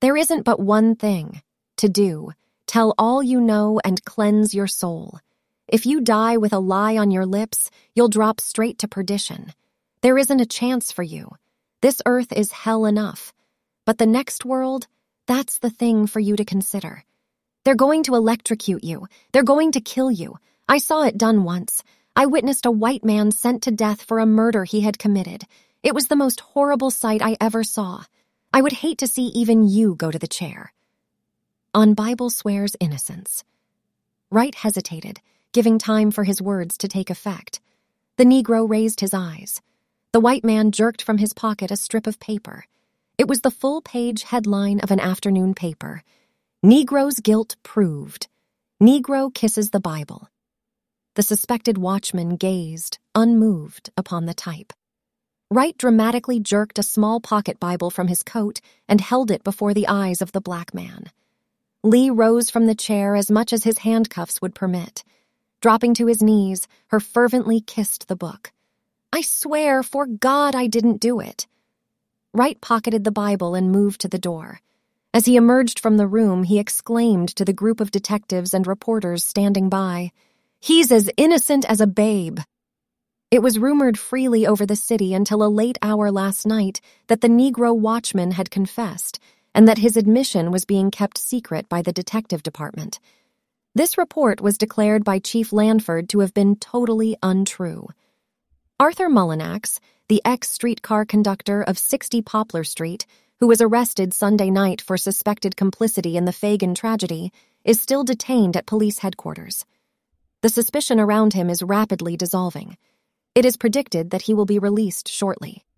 There isn't but one thing to do. Tell all you know and cleanse your soul. If you die with a lie on your lips, you'll drop straight to perdition. There isn't a chance for you. This earth is hell enough. But the next world, that's the thing for you to consider. They're going to electrocute you. They're going to kill you. I saw it done once. I witnessed a white man sent to death for a murder he had committed. It was the most horrible sight I ever saw. I would hate to see even you go to the chair. On Bible swears innocence. Wright hesitated, giving time for his words to take effect. The Negro raised his eyes. The white man jerked from his pocket a strip of paper. It was the full-page headline of an afternoon paper. Negro's guilt proved. Negro kisses the Bible. The suspected watchman gazed, unmoved, upon the type. Wright dramatically jerked a small pocket Bible from his coat and held it before the eyes of the black man. Lee rose from the chair as much as his handcuffs would permit. Dropping to his knees, her fervently kissed the book. I swear, for God, I didn't do it. Wright pocketed the Bible and moved to the door. As he emerged from the room, he exclaimed to the group of detectives and reporters standing by, "He's as innocent as a babe." It was rumored freely over the city until a late hour last night that the Negro watchman had confessed and that his admission was being kept secret by the detective department. This report was declared by Chief Lanford to have been totally untrue. Arthur Mullinax, the ex-streetcar conductor of 60 Poplar Street, who was arrested Sunday night for suspected complicity in the Fagan tragedy, is still detained at police headquarters. The suspicion around him is rapidly dissolving. It is predicted that he will be released shortly.